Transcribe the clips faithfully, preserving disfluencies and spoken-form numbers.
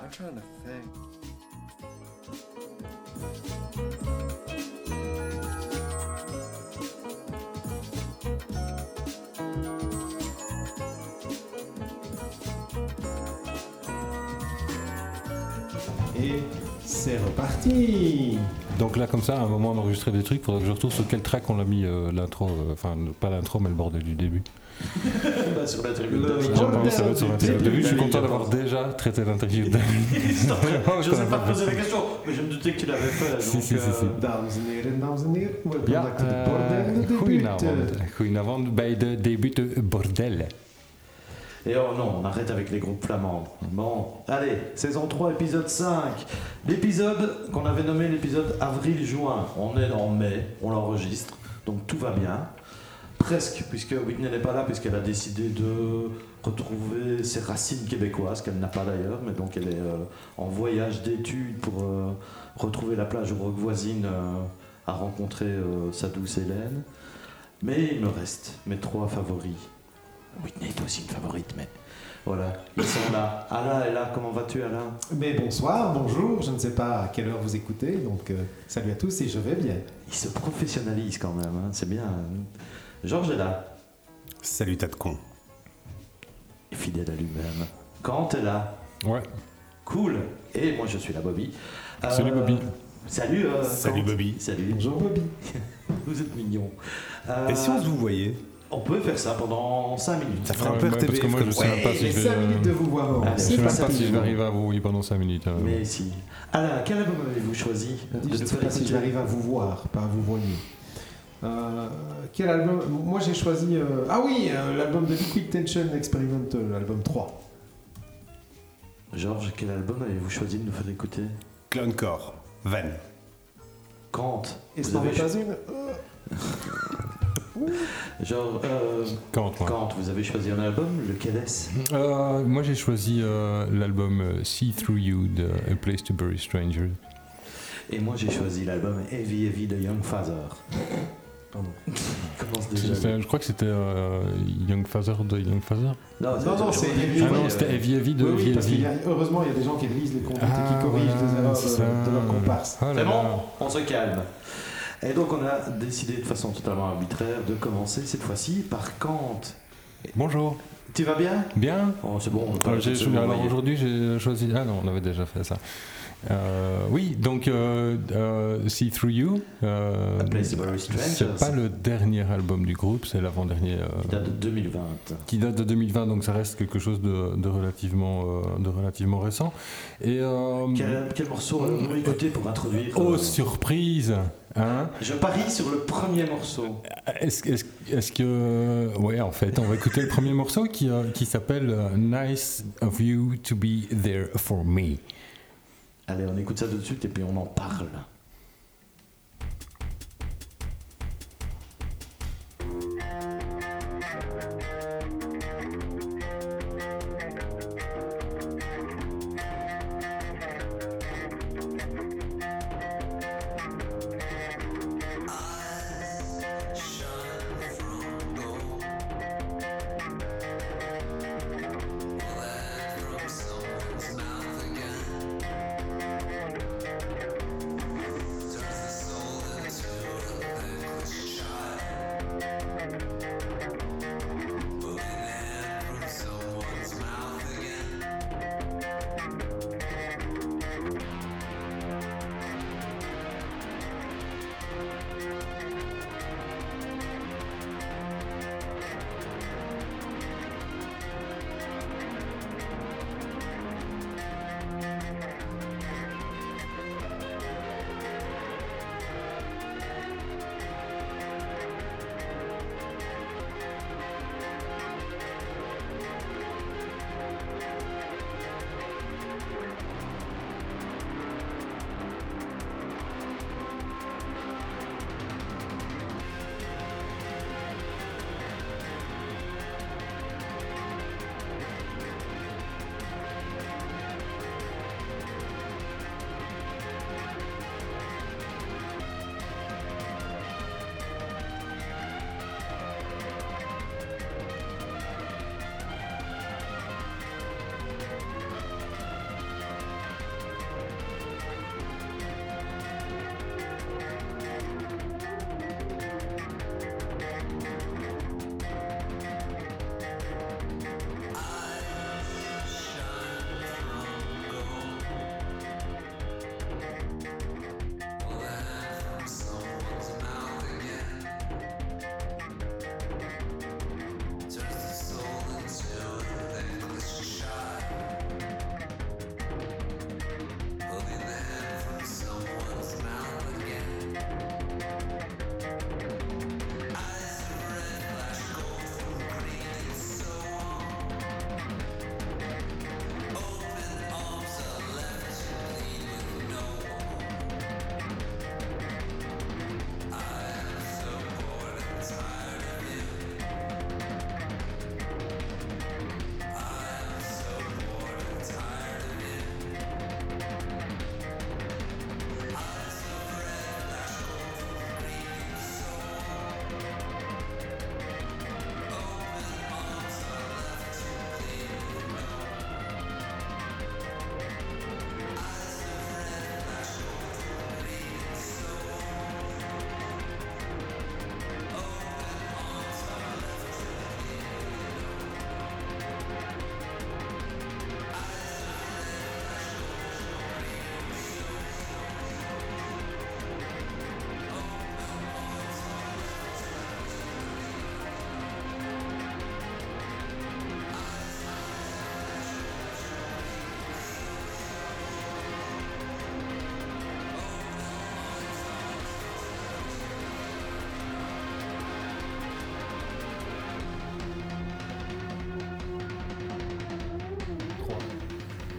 I'm trying to think. Et c'est reparti. Donc là, comme ça, à un moment d'enregistrer des trucs, faudrait que je retrouve sur quel track on l'a mis euh, l'intro, euh, enfin pas l'intro, mais le bordel du début. Bah, sur l'interview de Le David. J'ai pas ça va être sur l'interview de début. Je suis David, content d'avoir pense. déjà traité l'interview de David. Je ne sais pas te poser la question, mais je me doutais que tu l'avais fait. Si, donc, si, si, euh, si. Dames en heren, dames en heren. Welkom Ja, back to the eh, Bordel de goedenavond. Debut. Goedenavond bij de debut Bordel. Et oh non, on arrête avec les groupes flamands. Bon, allez, saison trois, épisode cinq. L'épisode qu'on avait nommé l'épisode avril-juin. On est en mai, on l'enregistre, donc tout va bien. Presque, puisque Whitney n'est pas là, puisqu'elle a décidé de retrouver ses racines québécoises, qu'elle n'a pas d'ailleurs, mais donc elle est euh, en voyage d'études pour euh, retrouver la plage rock voisine, euh, à rencontrer euh, sa douce Hélène. Mais il me reste mes trois favoris. Whitney est aussi une favorite, mais voilà, ils sont là. Alain est là, comment vas-tu Alain? Mais bonsoir, bonjour, je ne sais pas à quelle heure vous écoutez, donc euh, salut à tous et je vais bien. Il se professionnalise quand même, hein, c'est bien. Georges est là, Salut tas de cons. et fidèle à lui-même. Quand est là? Ouais. Cool. Et moi je suis là, Bobby. Euh, Salut, Bobby. Salut. euh, Salut, Quand Bobby. Salut. Bonjour Bobby. Vous êtes mignons. Euh, Et si on se vous voyait? on peut faire ça pendant cinq minutes. Ça ferait un Ouais, peu ouais, R T B parce que moi, comme je ça. sais même pas si Les je vais. cinq minutes de vous voir. Allez, Je C'est sais même parti. pas si je vais arriver à vous oui pendant cinq minutes. hein. Mais si. Alain, quel album avez-vous choisi Je de ne nous sais faire pas si écouter? j'arrive à vous voir, pas à vous voyer. Euh, quel album? Moi j'ai choisi. euh, Ah oui, euh, l'album de Liquid Tension Experimental, l'album trois. Georges, quel album avez-vous choisi de nous faire écouter? Clowncore. Van. Kant. Et ce Vous n'en avez est pas cho- une Euh, Genre, euh, Quand, moi. Kant, vous avez choisi un album, lequel est-ce? Euh, moi j'ai choisi euh, l'album euh, See Through You de A Place to Bury Strangers. Et moi j'ai choisi l'album Heavy Heavy de Young Father. Pardon. Commence déjà. C'est- Je crois que c'était euh, Young Father de Young Father. Non, Non, non, c'est Heavy Ah Heavy, non, euh, c'était Heavy Heavy de Oui, oui, Heavy parce qu'il y Heavy. a, heureusement, il y a des gens qui lisent les comptes et Ah, qui corrigent voilà, les erreurs c'est de, ça. de leurs comparses. Oh là C'est là. bon, on se calme. Et donc on a décidé de façon totalement arbitraire de commencer cette fois-ci par Kant. Bonjour. Tu vas bien? Bien. Oh, c'est bon, on peut Euh, pas j'ai- se alors voyer. aujourd'hui j'ai choisi. Ah non, on avait déjà fait ça. Euh, oui, donc euh, euh, See Through You. euh, A Place to Bury Strangers. c'est pas le dernier album du groupe, c'est l'avant-dernier. euh, Il date de deux mille vingt. qui date de deux mille vingt, donc ça reste quelque chose de, de relativement, euh, de relativement récent. Et euh, Quel, quel morceau allons-nous écouter pour introduire oh euh, surprise, hein? Je parie sur le premier morceau. Est-ce, est-ce, est-ce que ouais, en fait, on va écouter le premier morceau qui, euh, qui s'appelle euh, Nice of You to Be There for Me. Allez, on écoute ça tout de suite et puis on en parle.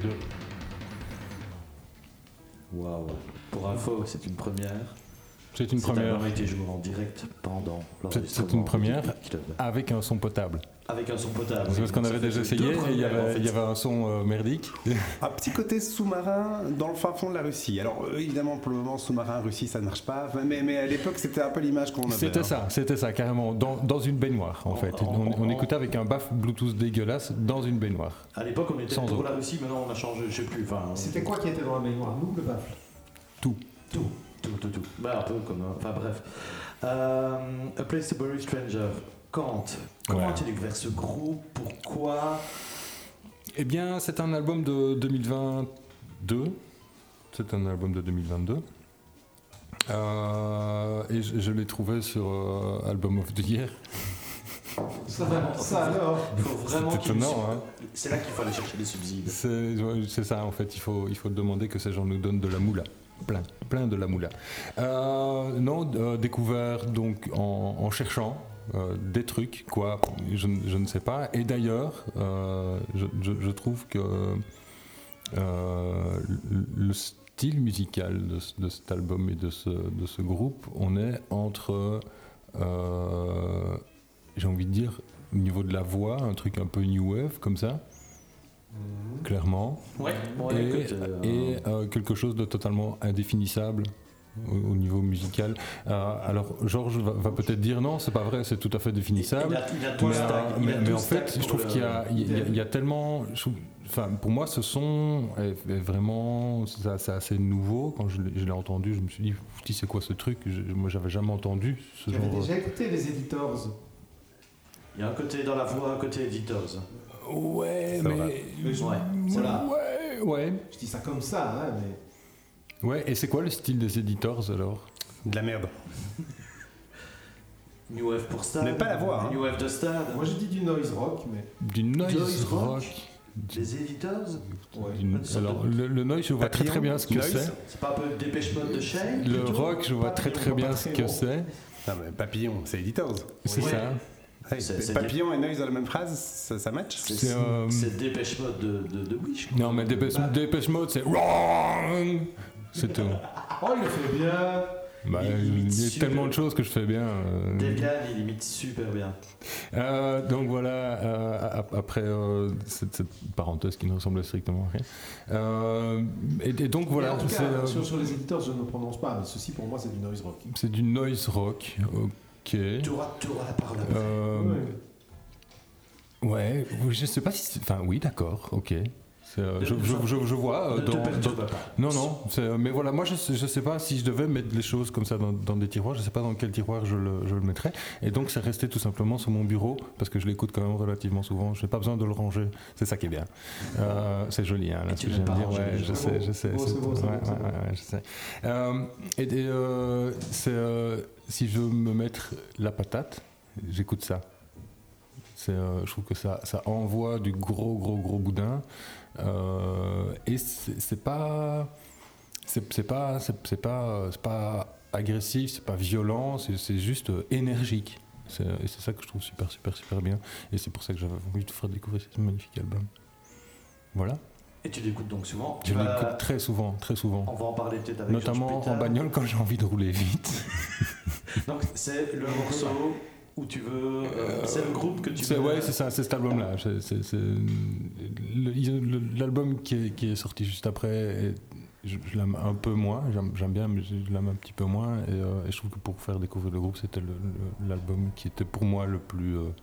deux. Waouh. Pour info, c'est une première. C'est une Cet première. album a été joué en direct pendant C'est, l'enregistrement c'est une première du Club. avec un son potable. Avec un son potable. C'est parce qu'on Ça avait fait déjà deux essayé et il y premières, en avait, fait. il y avait un son euh, merdique. Un petit côté sous-marin dans le fin fond de la Russie. Alors euh, évidemment pour le moment sous-marin Russie ça ne marche pas, mais, mais à l'époque c'était un peu l'image qu'on avait. C'était hein. ça, c'était ça, carrément, dans, dans une baignoire en En- fait. en- On, on en- écoutait avec un baff Bluetooth dégueulasse dans une baignoire. À l'époque, on était Sans pour autre. la Russie, maintenant on a changé, je sais plus. Enfin, on- C'était quoi qui était dans la baignoire? Nous, le baffle? Tout. Tout, tout, tout, tout. Bah, un peu comme. euh, Enfin, bref. Euh, A Place to Bury Stranger. Quand Comment Ouais. as-tu découvert ce groupe? Pourquoi? Eh bien, c'est un album de deux mille vingt-deux. C'est un album de deux mille vingt-deux. Euh, et je, je l'ai trouvé sur euh, Album of the Year. Ça, ça alors? Il faut vraiment C'est qu'il étonnant, me- hein. C'est là qu'il faut aller chercher des subsides. C'est, ouais, c'est ça, en fait, il faut, il faut demander que ces gens nous donnent de la moula. Plein, plein de la moula. Euh, non, euh, découvert donc en, en cherchant euh, des trucs, quoi, je, ne- je ne sais pas. Et d'ailleurs, euh, je, je- je trouve que euh, le, le style musical de, ce- de cet album et de ce, de ce groupe, on est entre, euh, j'ai envie de dire, au niveau de la voix, un truc un peu new wave comme ça, clairement. Ouais, bon, et écoute, euh, et, euh, quelque chose de totalement indéfinissable au, au niveau musical. Euh, alors Georges va, va peut-être dire non, c'est pas vrai, c'est tout à fait définissable. Il a, il a tout Mais, stack, euh, il mais- a mais tout en stack fait, je pour trouve le- qu'il y a, il y a- il y a tellement, je trouve- enfin, pour moi, ce son est, est vraiment, c'est c'est assez nouveau. Quand je l'ai, je l'ai entendu, je me suis dit, Fouti, c'est quoi ce truc? Je- Moi, j'avais jamais entendu ce J'avais genre. déjà écouté les Editors. Il y a un côté dans la voix, un côté editors. Ouais, C'est mais vrai. Mais je- ouais, voilà. ouais, ouais, Je dis ça comme ça, hein, mais... ouais. Et c'est quoi le style des Editors alors? De la merde. New Wave pour Stade. Mais pas la voix, hein. New Wave de Stade. Moi j'ai dit du noise rock, mais... Du noise, Noise rock. rock. Les editors. Ouais. Une- Une sorte alors de- le, le noise, je vois très très bien ce que Noise. c'est. C'est pas un peu Dépêche Mode de Shane Le plutôt rock, je vois très très Papillon, bien ce que Papillon. c'est. Non mais papillon, c'est Editors. C'est Ouais. ça. Ouais, C'est- c'est papillon et noise dans la même phrase, ça, ça match? C'est C'est, euh, c'est Dépêche Mode de, de, de Wish. quoi. Non, mais Dépêche, Bah, Dépêche Mode, c'est wrong. C'est tout. Oh, il le fait bien. Bah, Il il imite y a super. tellement de choses que je fais bien. euh. Delgan, il imite super bien. Euh, donc voilà, euh, ap- après euh, cette, cette parenthèse qui ne ressemblait strictement à rien. Euh, et, et donc Mais voilà, en tout c'est, cas, euh, sur, sur les Editors, je ne prononce pas, mais ceci pour moi c'est du noise rock. c'est du noise rock. Ok. Toura, Toura par là. Euh, Ouais. ouais, je sais pas si. c'est- Enfin, oui, d'accord, ok. C'est, euh, je, je, je, je vois euh, Ne te dans, perturbe dans- pas. Non, non, c'est, euh, mais voilà, moi je sais, je sais pas si je devais mettre les choses comme ça dans, dans des tiroirs, je sais pas dans quel tiroir je le, je le mettrais. Et donc c'est resté tout simplement sur mon bureau, parce que je l'écoute quand même relativement souvent, je n'ai pas besoin de le ranger, c'est ça qui est bien. Euh, c'est joli, hein, là, Et ce tu que je n'aimes viens de pas dire, ranger ouais, les je gens. sais, je sais. Bon, c'est bon, c'est ouais, bon, c'est ouais, bon. ouais, ouais, je sais. Euh, et et, euh, c'est, euh, si je veux me mettre la patate, j'écoute ça. C'est, euh, je trouve que ça, ça envoie du gros, gros, gros boudin. Euh, et c'est, c'est pas, c'est, c'est pas, c'est, c'est pas, c'est pas agressif, c'est pas violent, c'est, c'est juste euh, énergique. C'est, et c'est ça que je trouve super, super, super bien. Et c'est pour ça que j'avais envie de vous faire découvrir ce magnifique album. Voilà. Et tu l'écoutes donc souvent. Tu Je vas- l'écoute très souvent, très souvent. On va en parler peut-être avec Notamment Georges en Pétard. bagnole quand j'ai envie de rouler vite. Donc c'est le morceau où tu veux. euh, c'est le groupe que tu C'est, veux. ouais, c'est ça, c'est cet album-là. C'est, c'est- c'est- le- ils- le- l'album qui est, qui est sorti juste après, est- je, je l'aime un peu moins. J'aime, j'aime bien, mais je l'aime un petit peu moins. Et, euh, et je trouve que pour faire découvrir le groupe, c'était le- le- l'album qui était pour moi le plus. euh,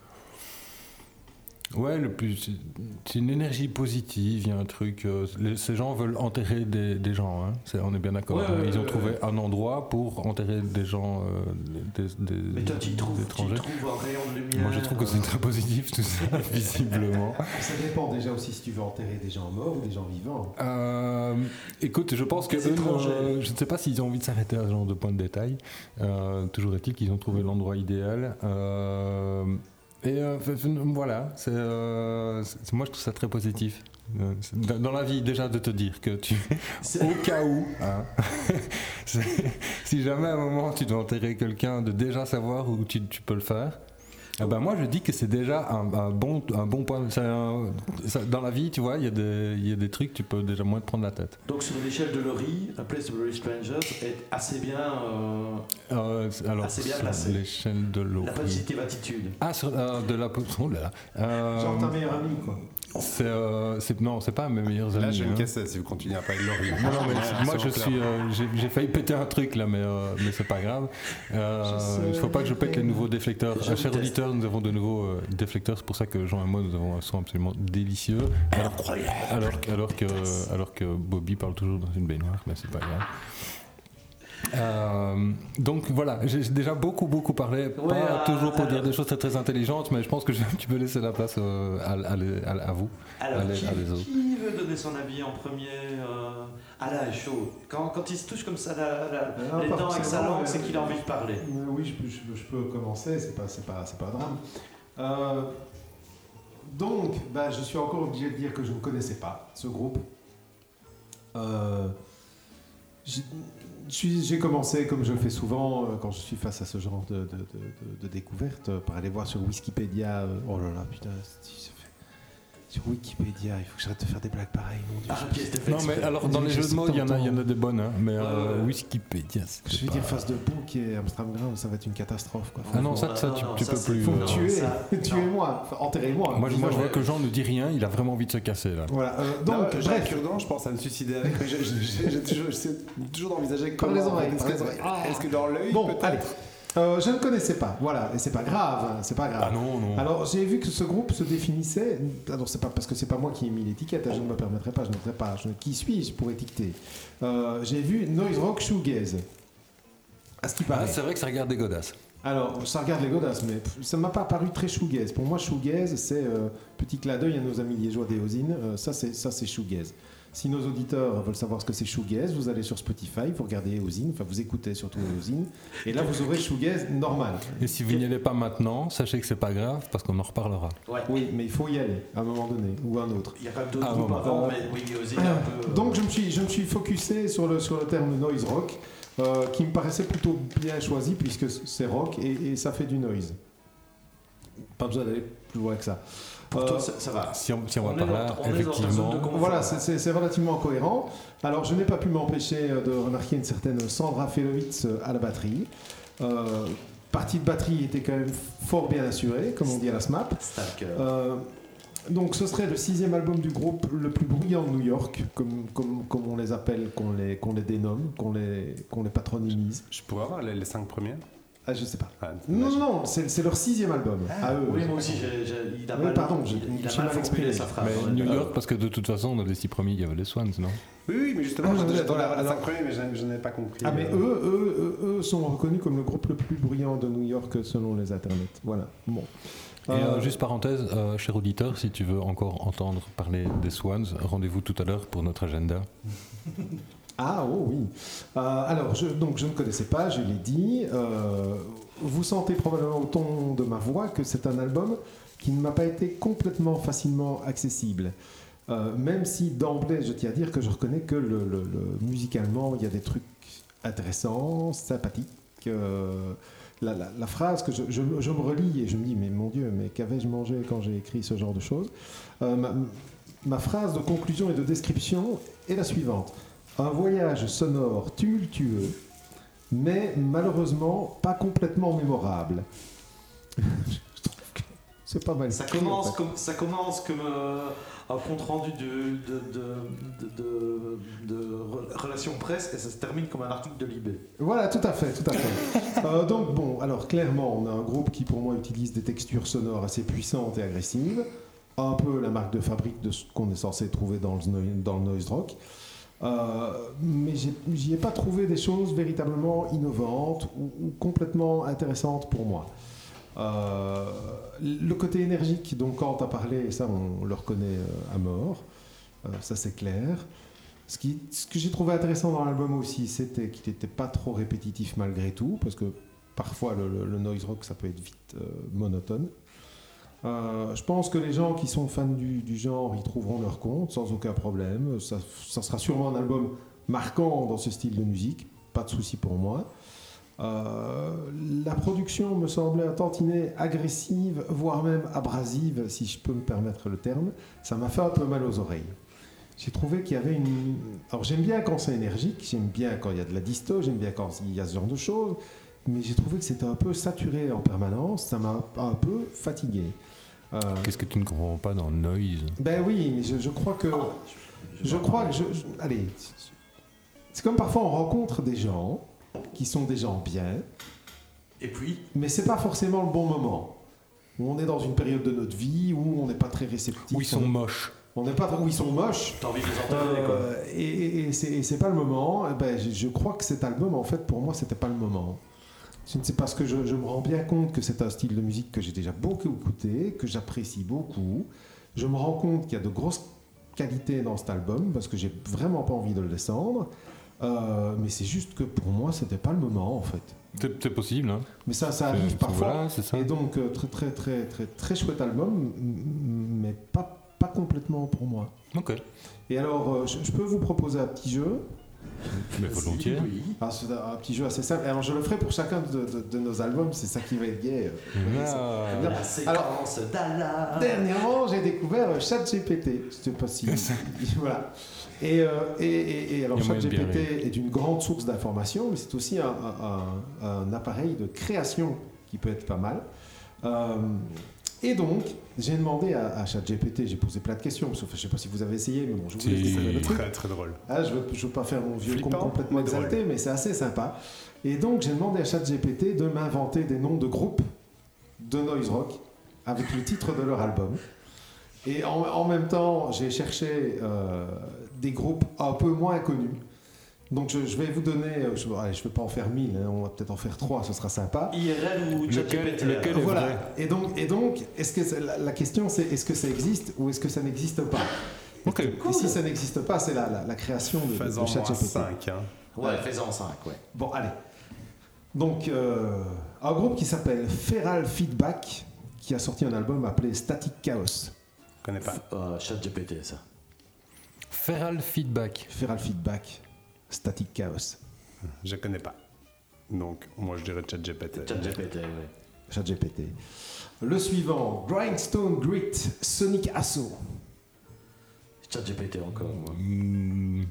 Ouais, le plus. C'est, c'est une énergie positive. Il y a un truc. euh, les- ces gens veulent enterrer des, des gens. Hein. C'est- on est bien d'accord. Ouais, hein. ouais, Ils ont ouais, trouvé ouais. un endroit pour enterrer des gens, euh, des, des, Mais toi, tu y trouves, des tu y étrangers. trouves un rayon de lumière. Moi, je trouve que c'est très positif tout ça, visiblement. Ça dépend déjà aussi si tu veux enterrer des gens morts ou des gens vivants. Euh, écoute, je pense que Des eux, étrangers. euh, je ne sais pas s'ils ont envie de s'arrêter à ce genre de point de détail. Euh, toujours est-il qu'ils ont trouvé l'endroit idéal. Euh, et euh, f- f- voilà, c'est, euh, c'est- moi je trouve ça très positif. Euh, c'est dans dans la vie déjà de te dire que tu, C'est- au cas où, hein, c'est- si jamais à un moment tu dois enterrer quelqu'un, de déjà savoir où tu, tu peux le faire. Ah bah moi je dis que c'est déjà un, un, bon, un bon point. C'est un, ça, dans la vie, tu vois, il y, y a des trucs, tu peux déjà moins te prendre la tête. Donc sur l'échelle de Laurie, A Place to Bury Strangers est assez bien, euh, euh, alors, assez bien sur placé. l'échelle de Laurie. La positive attitude. Ah, sur, euh, de la... Oh là là. Euh, Genre ta meilleure amie, quoi. C'est, euh, c'est, non, c'est pas mes meilleurs amis. Là, j'ai une hein. cassette si vous continuez à parler de Laurie. Non, non, mais Ouais, moi c'est je clair. suis, euh, j'ai, j'ai failli péter un truc là, mais, euh, mais c'est pas grave. Euh, il ne faut pas que je pète les nouveaux déflecteurs. Je Euh, Chers teste. auditeurs, nous avons de nouveaux euh, déflecteurs, c'est pour ça que Jean et moi nous avons un son absolument délicieux. Alors, alors, alors, que, alors que Bobby parle toujours dans une baignoire, mais c'est pas grave. Euh, donc voilà, j'ai déjà beaucoup beaucoup parlé, Ouais, pas euh, toujours pour alors- dire des choses très très intelligentes, mais je pense que je vais un petit peu laisser la place euh, à, à, à, à vous. Alors, Allez, qui, allez, autres. qui veut donner son avis en premier euh... Ah là, il est chaud. Quand, quand il se touche comme ça la, la, Non, les pas dents avec sa forcément, langue, mais- c'est qu'il a envie de parler. Euh, oui, je peux, je, peux- je peux commencer, c'est pas, c'est pas, c'est pas un drame. Euh, donc, bah, je suis encore obligé de dire que je ne connaissais pas ce groupe. Euh, j'ai, je suis- j'ai commencé, comme je le fais souvent, euh, quand je suis face à ce genre de, de, de, de- de découverte, euh, par aller voir sur Wikipédia. euh, oh là là, putain, c'est- ça fait- sur Wikipédia, il faut que j'arrête de faire des blagues pareilles, mon Dieu. Ah, ok, c'était fait Non mais exprès. alors dans les jeux de mots, il y en a, il y en a des bonnes, hein, mais euh, Ouais, ouais. Wikipédia, c'est Je vais pas... dire face de Book et Amsterdam, ça va être une catastrophe, quoi. Ah non, ça, Non, ça non, tu, non, tu ça, peux c'est plus. Faut euh, me non, tuer, ça, non. tuez-moi, enfin, enterrez-moi. Moi, je- moi, je vois Ouais. que Jean ne dit rien, il a vraiment envie de se casser là. Voilà, euh, Donc, donc, Jacques bref. Cure-dent, je pense à me suicider avec, mais j'ai- j'ai j'ai toujours, j'essaie toujours d'envisager Par comment. les oreilles, Est-ce par que, les oreilles. est-ce que dans l'œil, Bon, peut-être allez. Euh, je ne connaissais pas, voilà, et c'est pas grave, hein, c'est pas grave. Ah non, non. Alors j'ai vu que ce groupe se définissait, alors c'est pas parce que c'est pas moi qui ai mis l'étiquette, hein, je ne me permettrai pas, je ne ferai pas, je, qui suis-je pour étiqueter euh, J'ai vu Noise Rock Shoegaze, à ce qui Ah, paraît. c'est vrai que ça regarde des godasses. Alors ça regarde les godasses, mais pff, ça m'a pas paru très shoegaze. Pour moi shoegaze c'est euh, petit clin d'œil à nos amis liégeois d'Eosine, euh, ça c'est ça c'est shoegaze. Si nos auditeurs veulent savoir ce que c'est shoegaze, vous allez sur Spotify, vous regardez Eosine, enfin vous écoutez surtout Eosine, et là vous aurez shoegaze normal. Et si vous n'y allez pas maintenant, sachez que c'est pas grave parce qu'on en reparlera. Ouais. Oui, mais il faut y aller à un moment donné ou à un autre. Il y a quand même d'autres Ah, groupes bon, avant, euh, mais oui, aussi un peu. Donc je me suis, je me suis focusé sur le, sur le terme noise rock, euh, qui me paraissait plutôt bien choisi puisque c'est rock et, et ça fait du noise. Pas besoin d'aller plus loin que ça. Pour Euh, toi, ça, ça va. Si on, si on va On est par dans- là, on est dans ta zone effectivement. de confort. Voilà, c'est- c'est c'est relativement cohérent. Alors, je n'ai pas pu m'empêcher euh, de remarquer une certaine Sandra Felowitz euh, à la batterie. Euh, partie de batterie était quand même fort bien assurée, comme on dit à la SMAP. Stalker. Euh, donc, ce serait le sixième album du groupe le plus bruyant de New York, comme, comme, comme on les appelle, qu'on les, qu'on les dénomme, qu'on les, qu'on les patronymise. Je pourrais avoir les, les cinq premières. Ah, je sais pas. Ah, Non, non, non, c'est c'est leur sixième album, à eux. Oui, moi aussi, j'ai, j'ai, il a Oui, mal, pardon, il, j'ai- il a j'ai mal mal formulé exprimé. sa phrase. Mais on est New d'accord. York, parce que de toute façon, dans les six premiers, il y avait les Swans, non? Oui, oui, mais justement, Ah, j'ai- ouais, j'attendais voilà, avoir les alors- cinq premiers, mais je, je n'ai pas compris. Ah mais euh, eux, eux, eux, eux sont reconnus comme le groupe le plus bruyant de New York selon les internets. Voilà. Bon. Et Euh, euh, juste parenthèse, euh, cher auditeur, si tu veux encore entendre parler des Swans, rendez-vous tout à l'heure pour notre agenda. Ah oh oui. Euh, alors je, donc je ne connaissais pas, je l'ai dit. Euh, vous sentez probablement au ton de ma voix que c'est un album qui ne m'a pas été complètement facilement accessible. Euh, même si d'emblée, je tiens à dire que je reconnais que le, le- le- musicalement, il y a des trucs intéressants, sympathiques. Euh, la, la- la phrase que je, je- je me relis et je me dis, mais mon Dieu, mais qu'avais-je mangé quand j'ai écrit ce genre de choses. Euh, ma, ma phrase de conclusion et de description est la suivante. Un voyage sonore tumultueux, mais malheureusement pas complètement mémorable. Je trouve que c'est pas mal. Ça écrit, commence, en fait. comme, ça commence comme euh, un compte rendu de, de, de, de, de- de re- relation presse et ça se termine comme un article de Libé. Voilà, tout à fait, tout à fait. Euh, donc bon, alors clairement, on a un groupe qui pour moi utilise des textures sonores assez puissantes et agressives, un peu la marque de fabrique de ce qu'on est censé trouver dans le, no- dans le noise rock. Euh, mais j'ai- j'y ai pas trouvé des choses véritablement innovantes ou, ou complètement intéressantes pour moi. Euh, le côté énergique dont Kant a parlé, ça on le reconnaît euh, à mort, Euh, ça c'est clair. Ce, qui, ce que j'ai trouvé intéressant dans l'album aussi, c'était qu'il n'était pas trop répétitif malgré tout, parce que parfois le, le- le noise rock ça peut être vite euh, monotone. Euh, je pense que les gens qui sont fans du, du genre y trouveront leur compte sans aucun problème. Ça, ça sera sûrement un album marquant dans ce style de musique, pas de souci pour moi. Euh, la production me semblait un tantinet agressive, voire même abrasive, si je peux me permettre le terme. Ça m'a fait un peu mal aux oreilles. J'ai trouvé qu'il y avait une... Alors j'aime bien quand c'est énergique, j'aime bien quand il y a de la disto, j'aime bien quand il y a ce genre de choses, mais j'ai trouvé que c'était un peu saturé en permanence, ça m'a un peu fatigué. Euh... Qu'est-ce que tu ne comprends pas dans Noise? Ben oui, mais je, je crois que... Oh, je, je crois que... Je, je, allez, c'est comme parfois on rencontre des gens qui sont des gens bien, et puis mais c'est pas forcément le bon moment. Où on est dans une période de notre vie où on n'est pas très réceptif. Où ils sont moches. On n'est pas où ils sont moches. T'as envie de les enterrer, quoi. Euh, et, et, et, c'est, et c'est pas le moment. Et ben, je, je crois que cet album, en fait, pour moi, c'était pas le moment. Je ne sais pas, parce que je, je me rends bien compte que c'est un style de musique que j'ai déjà beaucoup écouté, que j'apprécie beaucoup. Je me rends compte qu'il y a de grosses qualités dans cet album, parce que j'ai vraiment pas envie de le descendre. Euh, mais c'est juste que pour moi, c'était pas le moment, en fait. C'est, c'est possible, hein. Mais ça, ça arrive c'est, parfois. Voilà, c'est ça. Et donc, euh, très, très, très, très, très chouette album, mais pas, pas complètement pour moi. Ok. Et alors, euh, je, je peux vous proposer un petit jeu. Mais volontiers. Oui. Ah, c'est un petit jeu assez simple. Alors, je le ferai pour chacun de, de, de nos albums, c'est ça qui va être gai. Ah. La séquence d'Allah. Dernièrement, j'ai découvert ChatGPT. Je sais pas si. Voilà. Et, euh, et, et, et alors, ChatGPT est une grande source d'informations, mais c'est aussi un, un, un, un appareil de création qui peut être pas mal. Euh, et donc, j'ai demandé à, à ChatGPT, j'ai posé plein de questions, sauf je ne sais pas si vous avez essayé, mais bon, je vous laisse découvrir le truc. Très très drôle. Ah, je ne veux, je veux pas faire mon vieux con complètement mais exalté, drôle. mais c'est assez sympa. Et donc, j'ai demandé à ChatGPT de m'inventer des noms de groupes de noise rock avec le titre de leur album. Et en, en même temps, j'ai cherché euh, des groupes un peu moins connus. Donc je, je vais vous donner, je ne vais pas en faire mille, hein, on va peut-être en faire trois, ce sera sympa. I R L ou ChatGPT? Lequel est Voilà. vrai? Et donc, et donc est-ce que la, la question c'est est-ce que ça existe ou est-ce que ça n'existe pas? Ok. Et si ça n'existe pas, c'est la, la, la création de, Faisant de ChatGPT. cinq. Hein. Ouais, fais-en cinq, ouais. Bon, allez. Donc, euh, un groupe qui s'appelle Feral Feedback, qui a sorti un album appelé Static Chaos. Je connais pas. Euh, ChatGPT, ça. Feral Feedback. Feral Feedback, Static Chaos. Je connais pas. Donc, moi je dirais ChatGPT. ChatGPT, ouais. ChatGPT. Le suivant, Grindstone Grit, Sonic Assault. ChatGPT encore, moi. Mmh.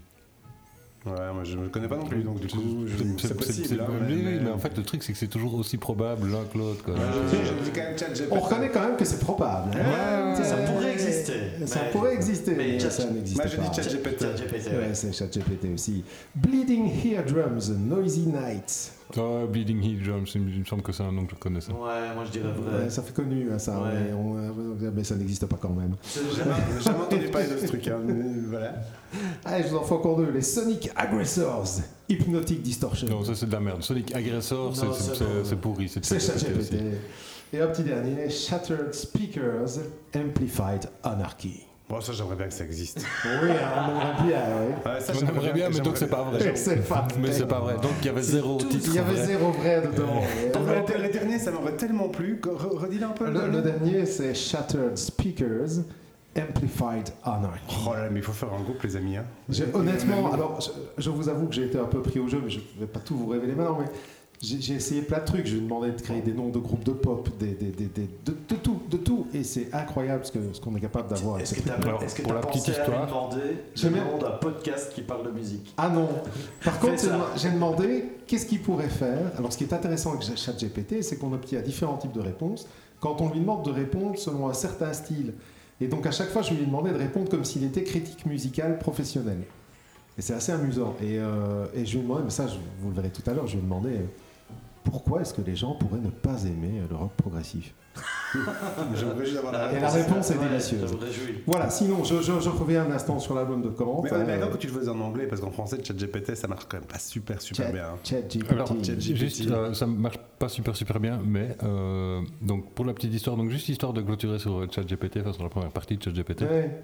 Ouais, moi je ne connais pas non plus, donc du coup, je, C'est, c'est possible. c'est, hein, oui, mais, mais en fait, le truc, c'est que c'est toujours aussi probable l'un que l'autre. Quoi. Ouais, je, je, je dis quand même ChatGPT. On reconnaît quand même que c'est probable. hein. Ça Euh, pourrait exister. Ça mais- pourrait exister, mais, mais Chat- ça n'existe Moi je pas. dis ChatGPT. ChatGPT, ouais. Ouais, c'est ChatGPT aussi. Bleeding Eardrums, Noisy Nights. Oh, Bleeding Heat Drums, il me semble que c'est un nom que je connais ça. Ouais, moi je dirais vrai. Ouais, ça fait connu, hein, ça, Ouais. mais, on- euh, mais ça n'existe pas quand même. C'est J'ai jamais- jamais, jamais entendu parler de ce truc. Hein, mais voilà. Allez, je vous en fais encore deux. Les Sonic Aggressors, Hypnotic Distortion. Non, ça c'est de la merde. Sonic Aggressor, c'est, Non, c'est, ça, c'est, non. c'est pourri. C'est, C'est ChatGPT aussi. ChatGPT. Et un petit dernier, Shattered Speakers, Amplified Anarchy. Bon, ça j'aimerais bien que ça existe. Oui, on aimerait bien, oui. Ouais, ça, On aimerait bien, mais donc c'est pas vrai. C'est pas Mais vrai. c'est pas vrai. Donc il y avait zéro tout- titre Il y avait vrai. zéro vrai dedans. Le, le dernier, ça m'aurait tellement plu. Re- Redis-le un peu. Le, le dernier, c'est Shattered Speakers, Amplified Anarchy. Oh là là, mais il faut faire un groupe, les amis. Hein. J'ai- honnêtement, alors je, je vous avoue que j'ai été un peu pris au jeu, mais je ne vais pas tout vous révéler maintenant, mais j'ai, j'ai essayé plein de trucs. Je lui ai demandé de créer des noms de groupes de pop, des, des, des, des- de, de tout, de tout, et c'est incroyable ce, que, ce qu'on est capable d'avoir. avec Est-ce ces que trucs. t'as Alors, est-ce que pour t'as la petite pensé à lui histoire- demander Je le mets- nom d'un podcast qui parle de musique? Ah non. Par Fais contre, j'ai ça. dem- j'ai demandé qu'est-ce qu'il pourrait faire. Alors, ce qui est intéressant avec ChatGPT, c'est qu'on obtient différents types de réponses quand on lui demande de répondre selon un certain style. Et donc, à chaque fois, je lui ai demandé de répondre comme s'il était critique musical professionnel. Et c'est assez amusant. Et, euh, et je lui ai demandé, mais ça, je- vous le verrez tout à l'heure, je lui ai demandé euh, pourquoi est-ce que les gens pourraient ne pas aimer euh, le rock progressif. J'aimerais juste avoir la Et la réponse est Ouais, délicieuse. Je me réjouis. Voilà, sinon, je, je, je reviens un instant sur l'album de Kant. Mais on est hein, d'accord euh, que tu le faisais en anglais, parce qu'en français, ChatGPT, ça marche quand même pas super super Chat- bien. hein. ChatGPT. Alors, ChatGPT. juste, euh, ça marche pas super super bien, mais euh, donc pour la petite histoire, donc juste histoire de clôturer sur ChatGPT, enfin sur la première partie de ChatGPT. Ouais.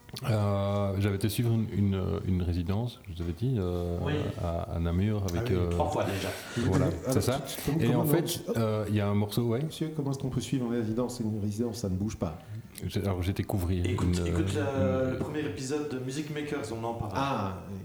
Euh, j'avais été suivre une, une, une résidence, je vous avais dit, euh, Oui. à, à Namur avec. Ah oui, euh, Trois fois déjà. voilà, Alors, c'est ça. tu- tu- Et comment- en fait, euh, il y a un morceau, ouais. Monsieur, comment est-ce qu'on peut suivre une résidence? Une résidence, ça ne bouge pas. j'ai- Alors j'étais couvrir. Écoute, une, écoute euh, le, une- le premier épisode de Music Makers, on en parle. Ah,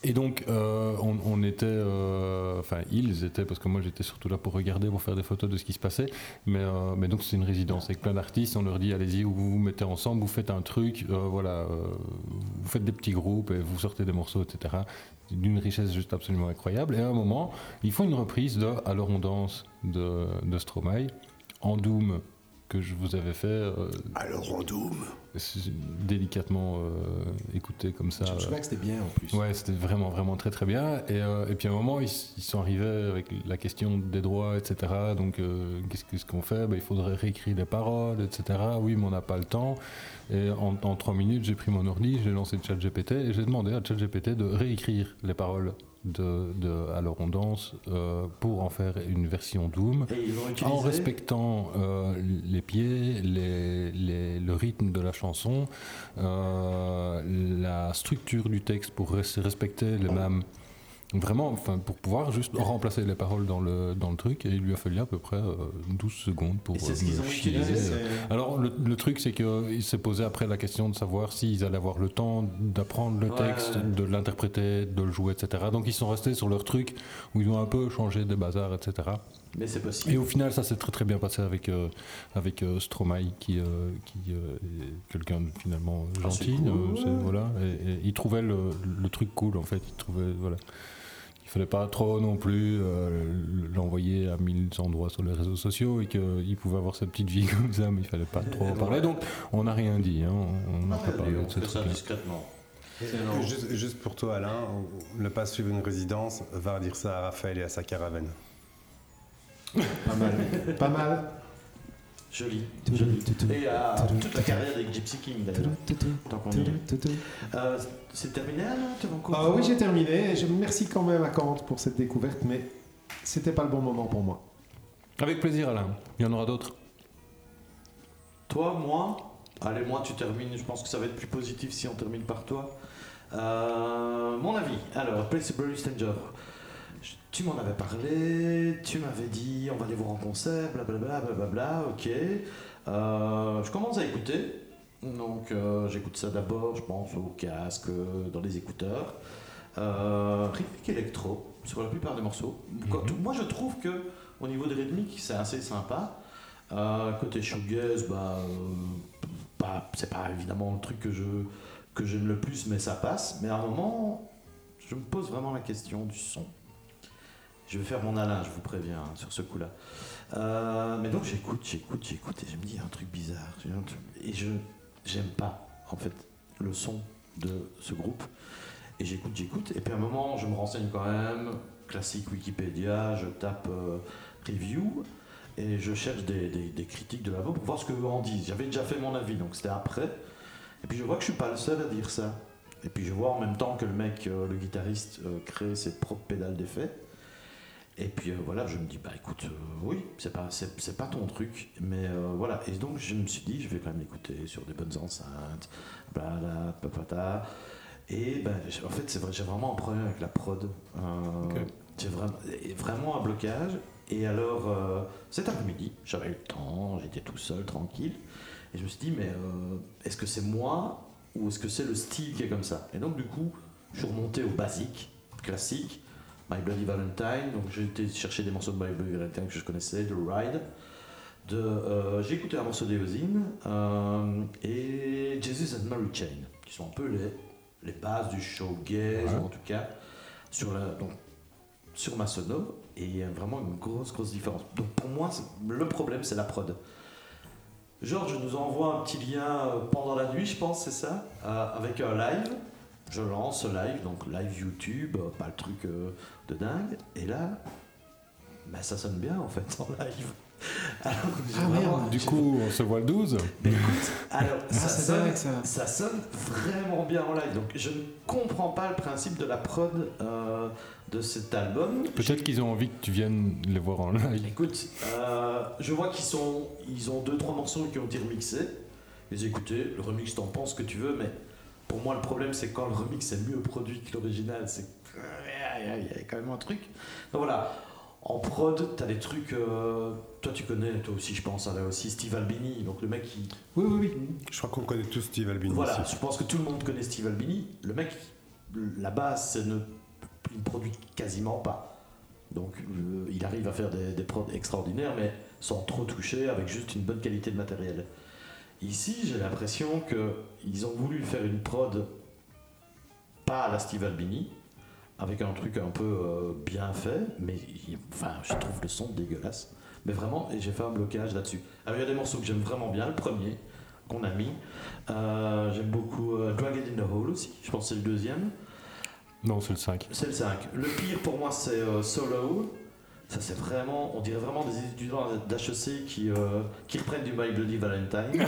Et donc, euh, on, on était, euh, enfin, ils étaient, parce que moi j'étais surtout là pour regarder, pour faire des photos de ce qui se passait, mais, euh, mais donc c'est une résidence avec plein d'artistes, on leur dit allez-y, vous vous mettez ensemble, vous faites un truc, euh, voilà, euh, vous faites des petits groupes et vous sortez des morceaux, et cetera. D'une richesse juste absolument incroyable. Et à un moment, ils font une reprise de Alors on danse de, de Stromae, en Doom, que je vous avais fait. Euh, Alors on doom. Délicatement euh, écouté comme ça. Je me souviens que c'était bien en plus. Ouais, c'était vraiment, vraiment très très bien. Et, euh, et puis à un moment, ils, ils sont arrivés avec la question des droits, et cetera. Donc, euh, qu'est-ce, qu'est-ce qu'on fait? Ben, il faudrait réécrire les paroles, et cetera. Oui, mais on n'a pas le temps. Et en, en trois minutes, j'ai pris mon ordi, j'ai lancé ChatGPT et j'ai demandé à ChatGPT de réécrire les paroles de, de Alors on danse euh, pour en faire une version Doom, Et ils ont en utilisé... respectant euh, les pieds, les, les, le rythme de la chanson, euh, la structure du texte pour res- respecter les mêmes. Vraiment, enfin, pour pouvoir juste remplacer les paroles dans le, dans le truc, et il lui a fallu à peu près euh, douze secondes pour Et c'est ce euh, qu'ils me ont chier. utilisé, c'est- Alors, le, le truc, c'est qu'il s'est posé après la question de savoir s'ils allaient avoir le temps d'apprendre le Ouais, texte, ouais. de l'interpréter, de le jouer, et cetera. Donc, ils sont restés sur leur truc où ils ont un peu changé des bazars, et cetera. Mais c'est possible. Et au final, ça s'est très très bien passé avec, euh, avec euh, Stromae, qui, euh, qui euh, est quelqu'un de finalement Ah, c'est gentil. cool, euh, c'est- ouais. voilà, et, et il trouvait le, le truc cool, en fait. Il trouvait, voilà. Il fallait pas trop non plus euh, l'envoyer à mille endroits sur les réseaux sociaux et qu'il pouvait avoir sa petite vie comme ça, mais il fallait pas trop en parler. Donc, on n'a rien dit, hein, on n'a Ouais, pas parlé on de ce fait ça truc-là. discrètement. Euh, Juste, juste pour toi, Alain, ne pas suivre une résidence, va dire ça à Raphaël et à sa caravane. Pas mal. Pas mal. Joli. Tout, Joli. tout, tout. Et à Tout, toute la carrière avec Gypsy King d'ailleurs. Tant qu'on y est. Euh, c'est terminé Alain? Tu vas encore Ah oui, j'ai terminé. Je merci quand même à Kant pour cette découverte, mais c'était pas le bon moment pour moi. Avec plaisir, Alain. Il y en aura d'autres. Toi, moi, allez, moi, tu termines. Je pense que ça va être plus positif si on termine par toi. Euh, mon avis. Alors, Placeable Stranger. Je- Tu m'en avais parlé. Tu m'avais dit, on va aller voir en concert, blablabla, blablabla. Ok. Euh, je commence à écouter. Donc, euh, j'écoute ça d'abord, je pense, au casque, euh, dans les écouteurs. Euh, rythmique électro sur la plupart des morceaux. Quand- Mhm. Moi, je trouve que au niveau des rythmiques, c'est assez sympa. Euh, côté shoegaze, bah, euh, pas- c'est pas évidemment le truc que je que j'aime le plus, mais ça passe. Mais à un moment, je me pose vraiment la question du son. Je vais faire mon Alain, je vous préviens, hein, sur ce coup-là. Euh, mais donc j'écoute, j'écoute, j'écoute, et je me dis il y a un truc bizarre. il y a un truc- Et je j'aime pas, en fait, le son de ce groupe. Et j'écoute, j'écoute, et puis à un moment, je me renseigne quand même. Classique Wikipédia, je tape euh, review, et je cherche des, des- des critiques de l'album pour voir ce qu'eux en disent. J'avais déjà fait mon avis, donc c'était après. Et puis je vois que je suis pas le seul à dire ça. Et puis je vois en même temps que le mec, euh, le guitariste, euh, crée ses propres pédales d'effet. Et puis euh, voilà, je me dis, bah écoute, euh, oui, c'est pas, c'est, c'est pas ton truc, mais euh, voilà. Et donc je me suis dit, je vais quand même l'écouter sur des bonnes enceintes, blabla, papata. Et ben, j'ai- en fait, c'est vrai, j'ai vraiment un problème avec la prod. Euh, Ok. J'ai vraiment, et vraiment un blocage. Et alors, euh, cet après-midi, j'avais le temps, j'étais tout seul, tranquille. Et je me suis dit, mais euh, est-ce que c'est moi ou est-ce que c'est le style qui est comme ça? Et donc, du coup, je suis remonté au basique, classique, My Bloody Valentine. Donc, j'ai été chercher des morceaux de My Bloody Valentine que je connaissais, de Ride. De, euh, j'ai écouté un morceau d'Eosine euh, et Jesus and Mary Chain, qui sont un peu les, les bases du showgaze, Ouais. ou en tout cas sur, la, donc, sur ma sono, et il y a vraiment une grosse, grosse différence. Donc, pour moi, c'est- le problème, c'est la prod. Georges nous envoie un petit lien euh, pendant la nuit, je pense, c'est ça, euh, avec un live. Je lance ce live, donc live YouTube, euh, pas le truc euh, de dingue. Et là, bah, ça sonne bien en fait en live. Alors, j'ai Ah, vraiment- merde. Du j'ai- coup, on se voit le douze. mais écoute, alors Ah, ça, c'est sonne, dingue, ça. ça sonne vraiment bien en live. Donc je ne comprends pas le principe de la prod euh, de cet album. Peut-être qu'ils ont envie que tu viennes les voir en live. Écoute, euh, je vois qu'ils sont, ils ont deux trois morceaux qui ont été remixés. Les écoutez, le remix t'en penses ce que tu veux, mais pour moi le problème c'est quand le remix est mieux produit que l'original, c'est il y a- il y a quand même un truc. Donc voilà, en prod t'as des trucs, euh, toi tu connais, toi aussi je pense, là aussi Steve Albini, donc le mec qui, Oui, oui, oui. Je crois qu'on connaît tous Steve Albini voilà, ici. je pense que tout le monde connaît Steve Albini, le mec la base, c'est ne, il ne produit quasiment pas. Donc euh, il arrive à faire des, des prods extraordinaires, mais sans trop toucher, avec juste une bonne qualité de matériel. Ici, j'ai l'impression qu'ils ont voulu faire une prod pas à la Steve Albini, avec un truc un peu euh, bien fait, mais enfin, je trouve le son dégueulasse. Mais vraiment, et j'ai fait un blocage là-dessus. Alors, il y a des morceaux que j'aime vraiment bien. Le premier qu'on a mis, euh, j'aime beaucoup euh, Dragged in the Hole aussi. Je pense que c'est le deuxième. Non, c'est le cinq. C'est le cinq. Le pire pour moi, c'est euh, Solo. Ça, c'est vraiment, on dirait vraiment des étudiants d'H E C qui, euh, qui reprennent du My Bloody Valentine.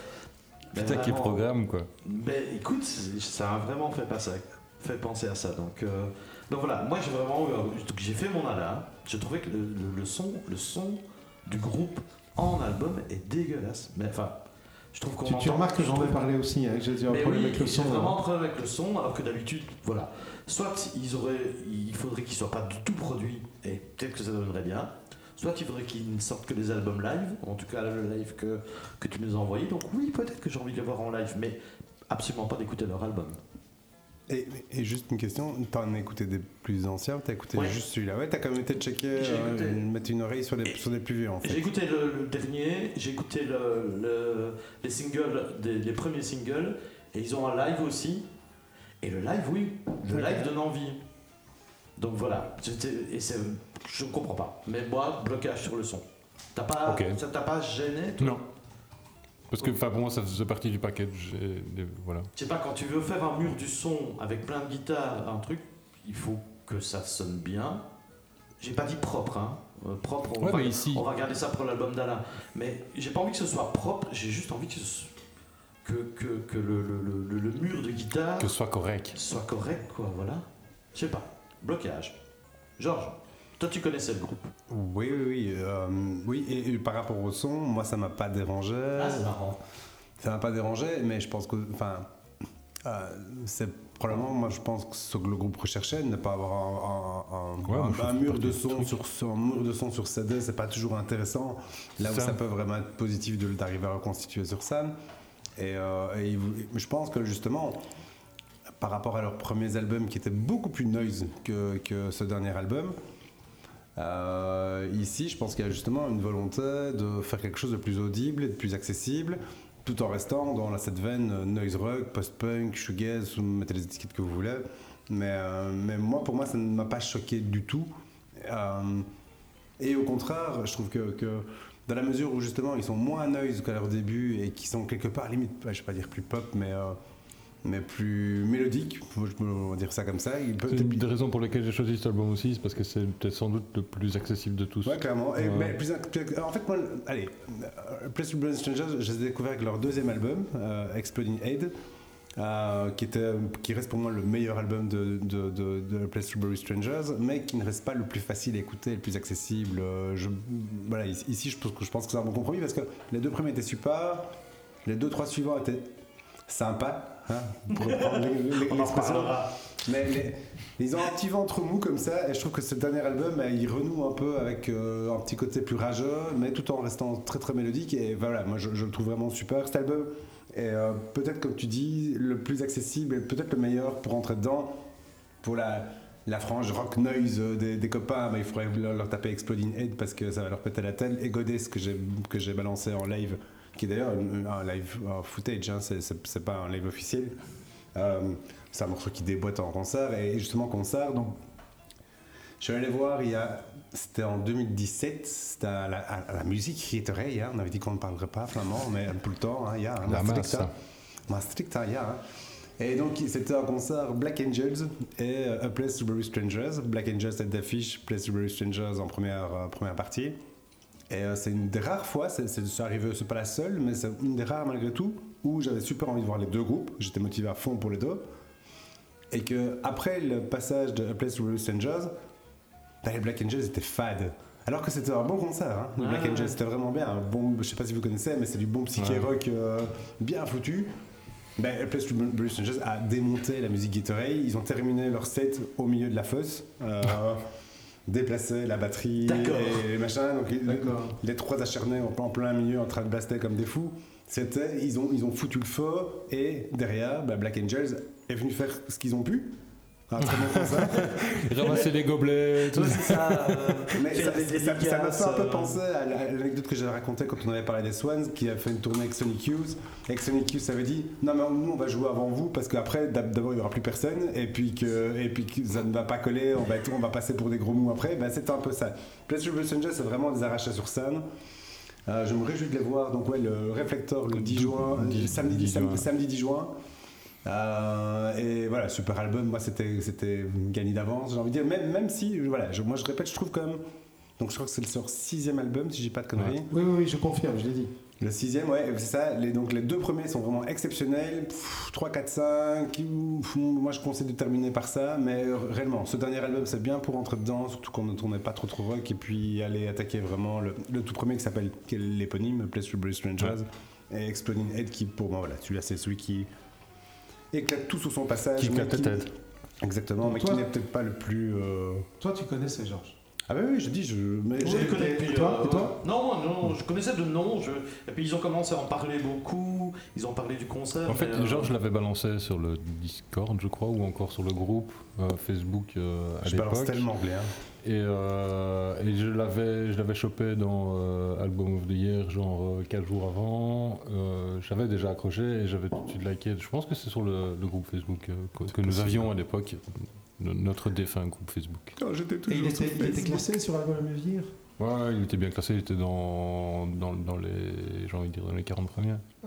Putain, qui programme quoi. Mais écoute, ça a vraiment fait, passer, fait penser à ça. Donc, euh, donc voilà, moi j'ai vraiment donc j'ai fait mon ala. Je trouvais que le, le, le son, le son du groupe en album est dégueulasse. Mais enfin, je trouve qu'on Tu, tu entend, remarques que j'en ai parlé aussi, hein, que j'ai dit un mais problème oui, avec le son. j'ai vraiment hein. un problème avec le son, alors que d'habitude, voilà. Soit ils auraient, il faudrait qu'ils soient pas du tout produits, et peut-être que ça donnerait bien. Soit il faudrait qu'ils ne sortent que des albums live, en tout cas le live que, que tu nous as envoyé. Donc oui, peut-être que j'ai envie de les voir en live, mais absolument pas d'écouter leur album. Et, et juste une question, t'en as écouté des plus anciens, t'as écouté Ouais. juste celui-là? Ouais, t'as quand même été checker, J'ai euh, écouté. mettre une oreille sur les, sur les plus vieux en J'ai fait. écouté le, le dernier, j'ai écouté le, le- les singles, des- les premiers singles, et ils ont un live aussi. Et le live, oui, le Ok. live donne envie. Donc voilà, J'étais- et c'est, je comprends pas. Mais moi, blocage sur le son. T'as pas, Ok. Ça t'a pas gêné toi? Non. Parce que enfin, pour moi, ça faisait partie du package. Et des- voilà. Je sais pas, quand tu veux faire un mur du son avec plein de guitares, un truc, il faut que ça sonne bien. J'ai pas dit propre, hein. Euh, propre, on, Ouais, va, mais ici- on va regarder ça pour l'album d'Alain. Mais j'ai pas envie que ce soit propre, j'ai juste envie que, ce- que, que, que le, le, le, le mur de guitare Que ce soit correct. soit correct, quoi, voilà. Je sais pas, blocage. Georges, toi tu connaissais le groupe. Oui, oui, oui. euh, oui et, et par rapport au son, moi ça m'a pas dérangé. Ah, c'est marrant. Ça m'a pas dérangé, mais je pense que. Enfin. euh, c'est probablement, moi je pense que ce que le groupe recherchait, ne pas avoir un, un- un- Ouais, un- moi, je un trouve mur pas de du son truc. sur, sur un mur de son sur C D, c'est pas toujours intéressant. Là où Ça. ça peut vraiment être positif de- d'arriver à reconstituer sur scène. Et, euh, et ils- je pense que justement, par rapport à leurs premiers albums qui étaient beaucoup plus noise que, que ce dernier album, euh, ici je pense qu'il y a justement une volonté de faire quelque chose de plus audible et de plus accessible, tout en restant dans la, cette veine euh, noise rock, post-punk, shoegaze, vous mettez les étiquettes que vous voulez. Mais, euh, mais moi, pour moi, ça ne m'a pas choqué du tout. Euh, et au contraire, je trouve que, que dans la mesure où justement ils sont moins noise qu'à leur début et qui sont quelque part limite, je ne vais pas dire plus pop, mais, euh, mais plus mélodiques, je peux dire ça comme ça. Ils peuvent C'est une des raisons pour lesquelles j'ai choisi cet album aussi, c'est parce que c'est peut-être sans doute le plus accessible de tous. Ouais, clairement. Et, Ouais. mais plus- plus- en fait, moi, allez, euh, Place to Burn Strangers, je les ai découverts avec leur deuxième album, euh, Exploding Head, euh, qui, était, qui reste pour moi le meilleur album de, de, de, de Place to Bury Strangers, mais qui ne reste pas le plus facile à écouter, le plus accessible. Euh, Je, voilà, ici, je pense, que, je pense que c'est un bon compromis parce que les deux premiers étaient super, les deux, trois suivants étaient sympas, hein, pour reprendre l'e- l'e- On en l'expression. reparlera. Mais les- ils ont un petit ventre mou comme ça, et je trouve que ce dernier album, euh, il renoue un peu avec euh, un petit côté plus rageux, mais tout en restant très très mélodique. Et voilà, moi je, je le trouve vraiment super cet album. Et euh, peut-être, comme tu dis, le plus accessible et peut-être le meilleur pour entrer dedans. Pour la, la frange rock noise euh, des, des copains, bah, il faudrait leur, leur taper Exploding Head parce que ça va leur péter la tête. Et Goddess que j'ai que j'ai balancé en live, qui est d'ailleurs un, un live un footage, hein, c'est, c'est, c'est pas un live officiel. Euh, c'est un morceau qui déboîte en concert, et justement concert, donc je suis allé voir il y a, c'était en deux mille dix-sept, c'était à la, à la musique Rieterij, hein, on avait dit qu'on ne parlerait pas flamand, mais tout le temps, hein, il y a un La Maastricht, masse, hein. Maastricht, hein, il y a, hein. Et donc c'était un concert Black Angels et euh, A Place to Bury Strangers, Black Angels tête d'affiche, Place to Bury Strangers en première, euh, première partie. Et euh, c'est une des rares fois, c'est, c'est, c'est arrivé, c'est pas la seule, mais c'est une des rares malgré tout, où j'avais super envie de voir les deux groupes, j'étais motivé à fond pour les deux. Et que après le passage de A Place to Bury Strangers, bah, les Black Angels étaient fades. Alors que c'était un bon concert, hein. Les Ouais, Black ouais, Angels ouais. c'était vraiment bien. Un bon, je sais pas si vous connaissez, mais c'est du bon psyché Ouais. rock euh, bien foutu. Bah, A Place to Bury Strangers a démonté la musique Gatorade. Ils ont terminé leur set au milieu de la fosse. Euh, déplacé la batterie D'accord. et les machins. Donc les, D'accord. les trois acharnés en, en plein milieu en train de blaster comme des fous. C'était, ils ont, ils ont foutu le feu et derrière, bah, Black Angels est venu faire ce qu'ils ont pu. Un très bon concert. Ramasser les gobelets, tout Ouais, ça. c'est ça. euh, Mais faire ça, des ça- ça m'a fait un peu dédicaces, penser à la- à l'anecdote que j'avais racontée quand on avait parlé des Swans, qui a fait une tournée avec Sonic Youth. Et que Sonic Youth avait dit non, mais nous on va jouer avant vous parce qu'après d'abord il n'y aura plus personne et puis, que, et puis que ça ne va pas coller, on va, être- on va passer pour des gros mous après. Ben, c'était un peu ça. Pleasure Strangers, c'est vraiment des arrachés sur scène. Euh, je me réjouis de les voir. Donc, ouais, le Réflecteur le dix juin, euh, dix- samedi, dix sam- juin. samedi dix juin. Euh, et voilà, super album. Moi, c'était, c'était gagné d'avance, j'ai envie de dire. Même, même si, voilà, je, moi je répète, je trouve quand même. Donc, je crois que c'est leur sixième album, si je dis pas de conneries. Ouais. Oui, oui, oui, je confirme, je l'ai dit. Le sixième, ouais, c'est ça. Les, donc, les deux premiers sont vraiment exceptionnels. Pff, trois, quatre, cinq. Pff, moi, je conseille de terminer par ça. Mais euh, réellement, ce dernier album, c'est bien pour rentrer dedans, surtout qu'on ne tournait pas trop trop rock. Et puis, aller attaquer vraiment le, le tout premier qui s'appelle qui est l'éponyme, Pleasure Strangers. Et Exploding Head, qui pour moi, voilà, celui-là, c'est celui qui éclate tout sur son passage. Qui mais éclate ta tête. Exactement, mais Toi- qui n'est peut-être pas le plus. euh, Toi, tu connaissais Georges. Ah, bah oui, je dis, je. Mais Oui, j'ai- Je les connais et depuis, toi, euh, et toi Non, non, je connaissais de nom. Je... Et puis ils ont commencé à en parler beaucoup. Ils ont parlé du concert. En fait, mais, euh, Georges l'avait balancé sur le Discord, je crois, ou encore sur le groupe euh, Facebook euh, à je balance l'époque. tellement anglais. Hein. Et, euh, et je l'avais, je l'avais chopé dans euh, Album of the Year, genre quatre jours avant. Euh, j'avais déjà accroché et j'avais tout de suite liké. Je pense que c'est sur le, le groupe Facebook euh, que, que nous avions à l'époque, no- notre défunt groupe Facebook. Oh, j'étais Et toujours il était, sur il était Facebook. classé sur l'album à Muvir. Ouais, il était bien classé, il était dans, dans, dans les, j'ai envie de dire, dans les quarante premiers. Ah,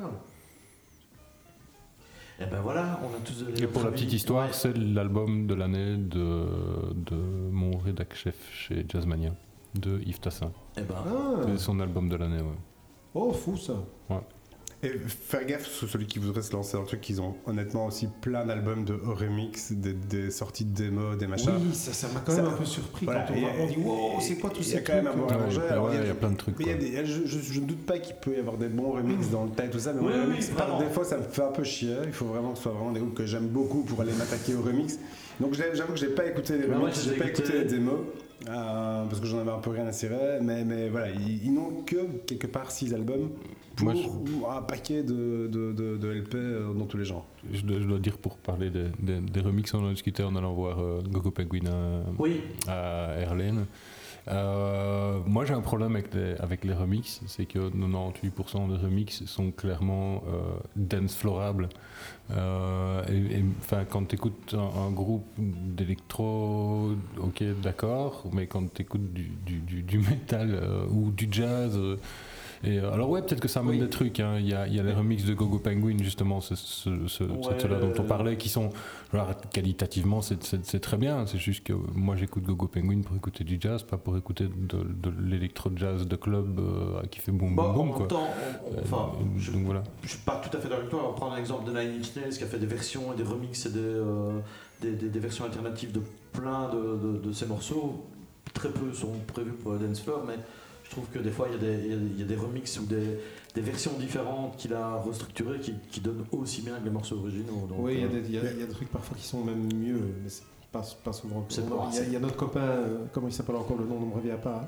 Et ben voilà, on a tous donné Et notre pour la avis. petite histoire, Ouais. c'est l'album de l'année de, de mon rédac chef chez Jazzmania, de Yves Tassin. Eh ben, Ah. C'est son album de l'année, ouais. Oh, fou ça. Et faire gaffe sur celui qui voudrait se lancer dans le truc, qu'ils ont honnêtement aussi plein d'albums de remix, des, des sorties de démos, des machins. Oui, ça ça m'a quand Ça- même un peu surpris voilà, quand on et- voit. On dit, wow, c'est quoi tous il y ces a quand même un trucs bon Ouais, arrangeur. ouais, Alors, ouais, il y a plein de trucs, mais il y a quoi. des- je, je- je ne doute pas qu'il peut y avoir des bons remix dans le tas et tout ça, mais Oui, moi, les oui, remix, oui, par vraiment. des fois, ça me fait un peu chier. Il faut vraiment que ce soit vraiment des groupes que j'aime beaucoup pour aller m'attaquer aux remix. Donc j'ai- j'avoue que j'ai pas écouté les Bah, moi, remix, je les j'ai pas ai écoutés. écouté les démos. euh, parce que j'en avais un peu rien à cirer, mais, mais voilà, ils, ils n'ont que quelque part six albums pour Moi, je- un paquet de, de, de, de L P euh, dans tous les genres. Je dois, je dois dire, pour parler des, des, des remixes, on en a discuté en allant voir euh, Gogo Penguin à, oui, à Erlen. Euh, moi j'ai un problème avec les, avec les remixes, c'est que quatre-vingt-dix-huit pour cent des remixes sont clairement euh, dance florables. Euh, et, et, enfin, quand tu écoutes un, un groupe d'électro, ok d'accord, mais quand tu écoutes du, du, du, du métal euh, ou du jazz, euh, et, euh, alors ouais, peut-être que ça amène Oui. des trucs, hein. Il y, a, il y a les remixes de Gogo Penguin justement, c'est ce, ce, Ouais, c'est ceux-là dont on euh, parlait, qui sont genre, qualitativement c'est, c'est, c'est très bien, c'est juste que moi j'écoute Gogo Penguin pour écouter du jazz, pas pour écouter de, de l'électro-jazz de club euh, qui fait boum bon, boum en boum même quoi. temps, on- on- enfin, Euh, je, donc voilà. je suis pas tout à fait d'accord avec toi. On va prendre l'exemple de Nine Inch Nails qui a fait des versions et des remixes et des, euh, des, des- des versions alternatives de plein de, de, de ces morceaux. Très peu sont prévus pour le dance floor, mais je trouve que des fois il y a des, il y a- il y a des remixes ou des, des versions différentes qu'il a restructurées qui, qui donnent aussi bien que les morceaux originaux. Donc, Oui, il y, a euh, des- il y a- il y a des trucs parfois qui sont même mieux, mais c'est pas, pas souvent. C'est Il pas- y, a- il y a notre copain, euh, comment il s'appelle encore, le nom ne me revient pas.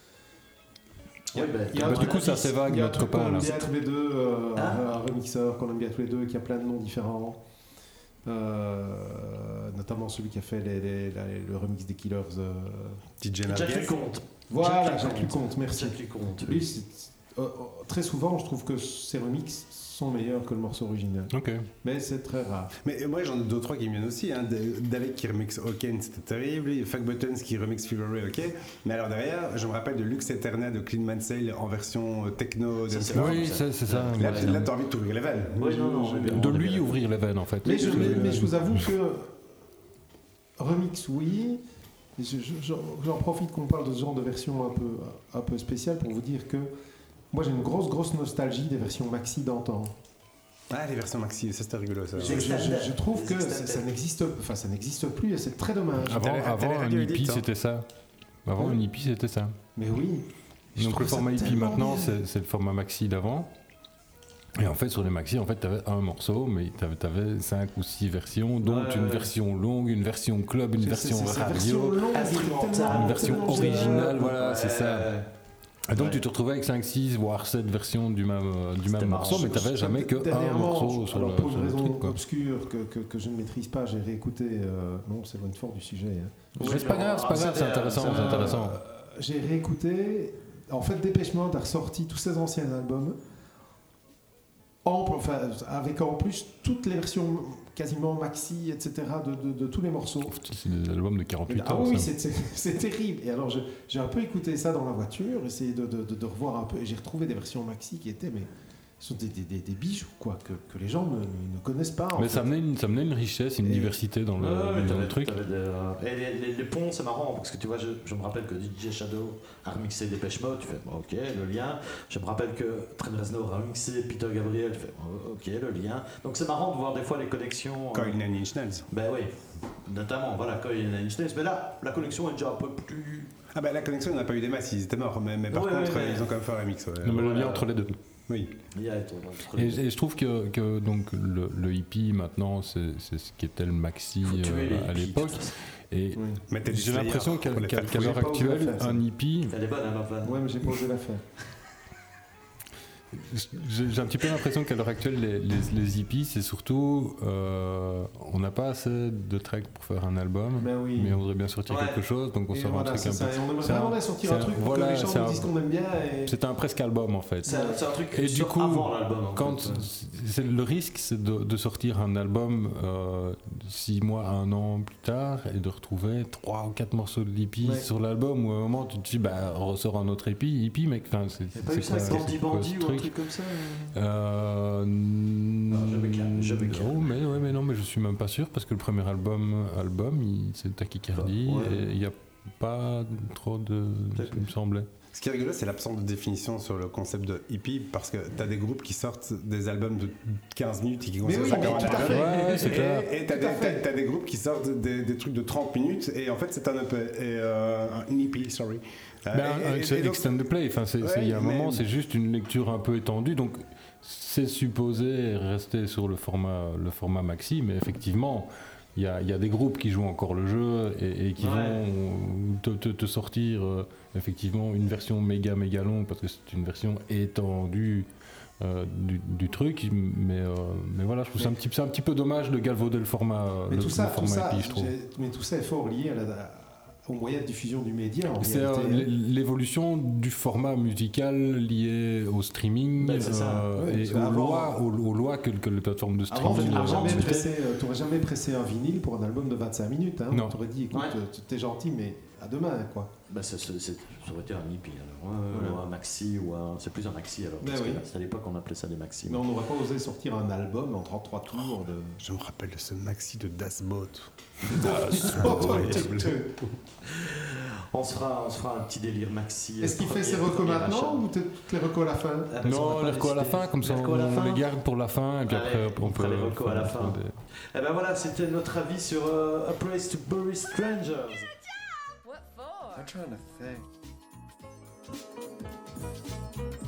ouais, ben, Il y a Bah, un du truc- coup, c'est assez vague, il y a un notre truc qu'on copain, aime là. bien tous les deux, euh, Hein un remixeur qu'on aime bien tous les deux, qui a plein de noms différents. Euh, notamment celui qui a fait les- les- la- le remix des Killers. euh, D J Jack Narguez. Leconte. Voilà, Jack Jacques Leconte. Leconte, merci. Jack Leconte. Lui, c'est- euh, euh, très souvent, je trouve que ces remixes sont meilleurs que le morceau original. Ok. Mais c'est très rare. Mais moi j'en ai deux trois qui me viennent aussi. Hein. Dalek qui remix Hawkins, c'était terrible. Fuck Buttons qui remix Fever ok. Mais alors derrière, je me rappelle de Lux Eterna de Clean Mansell en version euh, techno. Ça, dance c'est floor. Oui, c'est, c'est ça. Là, Ouais. là t'as envie de t'ouvrir les veines. Oui, non, non, Je- mais je- De lui ouvrir les veines en fait. Mais je, mais- Euh, mais je vous avoue que remix, oui. Et je- je- J'en j'en profite qu'on parle de ce genre de version un peu, un peu spéciale pour vous dire que moi j'ai une grosse, grosse nostalgie des versions maxi d'antan. Ah, les versions maxi, ça c'était rigolo ça. Je, je- je- je trouve Les que ça, extended. ça n'existe, enfin ça n'existe plus et c'est très dommage. Ah, Avant, T'as les- t'as avant les un radios E P édictes, hein. c'était ça. Avant Ouais. un E P c'était ça. Mais oui. Je Donc trouve le ça format E P tellement maintenant bien. c'est, c'est le format maxi d'avant. Et en fait sur les maxi en fait t'avais un morceau mais t'avais, t'avais cinq ou six versions, dont Ouais, une ouais. version longue, une version club, une C'est- version c'est- c'est radio. version longue, Instrumentale. tellement- Une version tellement originale, géniale. voilà, c'est ça. Et donc Ouais. tu te retrouvais avec cinq, six, voire sept versions du même, euh, du C'était même marrant. morceau, mais tu n'avais jamais que un Dernièrement, morceau sur alors le, pour sur une le raison truc. Quoi. obscure que, que, que je ne maîtrise pas, j'ai réécouté. Euh, non, on s'éloigne fort du sujet. Hein. Mais c'est pas grave, c'est pas grave, c'est intéressant, c'est intéressant. Euh, j'ai réécouté. En fait, Dépêche Mode a ressorti tous ses anciens albums. En, enfin, avec en plus toutes les versions quasiment maxi, et cetera de, de, de tous les morceaux. C'est des albums de quarante-huit Ah ans. oui, ça. c'est, c'est, c'est terrible. Et alors, je- j'ai un peu écouté ça dans la voiture, essayé de, de, de, de revoir un peu, et j'ai retrouvé des versions maxi qui étaient, mais sont des, des, des, des bijoux, quoi, que, que les gens ne, ne connaissent pas. en Mais fait. ça amenait, une, ça amenait une richesse, une Et- diversité dans le, Ouais, ouais, mais dans t'avais- le truc. t'avais des, euh, et les, les- les ponts, c'est marrant parce que tu vois, je, je me rappelle que D J Shadow a remixé Dépêche Mode, tu fais bon, ok, le lien. Je me rappelle que Trent Reznor a remixé Peter Gabriel, tu fais oh, ok, le lien. Donc c'est marrant de voir des fois les connexions. Quand euh, il Nine Inch Nails. Ben oui, notamment, voilà, quand il y a une Nails. Mais là, la connexion est déjà un peu plus. Ah bah la connexion, on n'a pas eu des masses, ils étaient morts, mais, mais par Ouais, contre, ouais, ouais. ils ont quand même fait un remix. Ouais. Non, mais le Voilà. lien entre les deux. Oui. Il y a entre Et, les deux. et je trouve que, que donc, le, le hippie, maintenant, c'est c'est ce qui était le maxi Faut tuer euh, les à hippies, l'époque. de toute façon. Et Oui. Mais t'as j'ai dit l'impression qu'à pour les qu'à- faire qu'à l'heure J'ai pas osé la actuelle, faire, ça. un hippie, Elle est bonne, hein, ma vanne. Ouais, mais j'ai pas osé la faire. j'ai j'ai un petit peu l'impression qu'à l'heure actuelle, les, les, les hippies, c'est surtout. euh, on n'a pas assez de tracks pour faire un album, Ben oui. mais on voudrait bien sortir Ouais. quelque chose, donc on Et sort voilà, un c'est truc un ça. peu. Et on aimerait c'est un- vraiment bien sortir c'est un un- truc pour voilà, que les gens c'est nous un- disent qu'on aime bien. Et... C'est un presque album en fait. C'est un, c'est un truc Et qui du sort coup, avant l'album. en Quand fait. c'est le risque, c'est de, de sortir un album euh, six mois, un an plus tard et de retrouver trois ou quatre morceaux de hippie Ouais. sur l'album où à un moment tu te dis bah on ressort un autre hippie, hippie mec. Enfin, c'est, Il n'y a pas c'est eu ça quoi, avec Bandit c'est quoi Bandit ce ou un truc truc comme ça euh, je m'écarte, je m'écarte. oh, mais, ouais, mais non, mais je suis même pas sûr parce que le premier album, album il, c'est Tachycardie Ouais. et il n'y a pas trop de. Peut-être. Il me semblait. Ce qui est rigolo, c'est l'absence de définition sur le concept de hippie, parce que t'as des groupes qui sortent des albums de quinze minutes et qui Mais considèrent oui, ça mais comme un tout à album. fait. Ouais, ouais, c'est clair. Et et t'as Tout à des, fait. t'as- t'as des groupes qui sortent des, des trucs de trente minutes, et en fait c'est un E P, et, euh, un E P, sorry. Euh, Ben, et- et- c'est et donc- extend play, enfin, c'est, c'est- il y a un Ouais, moment, mais- c'est juste une lecture un peu étendue, donc c'est supposé rester sur le format, le format maxi, mais effectivement, il y a, il y a des groupes qui jouent encore le jeu et, et qui Ouais. vont te, te- te sortir euh, effectivement une version méga méga longue parce que c'est une version étendue euh, du, du truc, mais, euh, mais voilà, je trouve que c'est un petit, c'est un petit peu dommage de galvauder le format, Mais le, tout ça, le tout format ça, épi, je trouve. j'ai- mais tout ça est fort lié à la, aux moyens de diffusion du média. En C'est euh, réalité. l'é- l'évolution du format musical lié au streaming Ben, c'est ça. euh, Ouais, et parce aux qu'avant- lois, aux, aux lois que, que les plateformes de Avant, streaming tu avant, n'aurais euh, jamais, mettaient. pressé, euh, t'aurais jamais pressé un vinyle pour un album de vingt-cinq minutes. Hein. Non. On t'aurait dit, écoute, Ouais. euh, t'es gentil, mais à demain, quoi. Bah, ça, ça- c'est- ça aurait été un hippie alors. Ouais, Voilà. ou un maxi ou un. C'est plus un maxi alors. Ben Parce oui. que c'est à l'époque on appelait ça des maxi. Mais on n'aurait pas osé sortir un album en trente-trois tours de. Je me rappelle de ce maxi de Das Boot. On se fera, on se fera un petit délire maxi. Est-ce qu'il euh, fait ses premier- recos premier maintenant achat. ou t'es toutes les recos à la fin Ah, parce qu'on Non, n'a pas les recos à la décidé. fin, comme ça Les on, recos à la on fin les garde pour la fin et puis Allez, après on on peut fera les recos à la faire fin. des- Eh ben voilà, c'était notre avis sur euh, A Place to Bury Strangers. What for? I'm trying to think.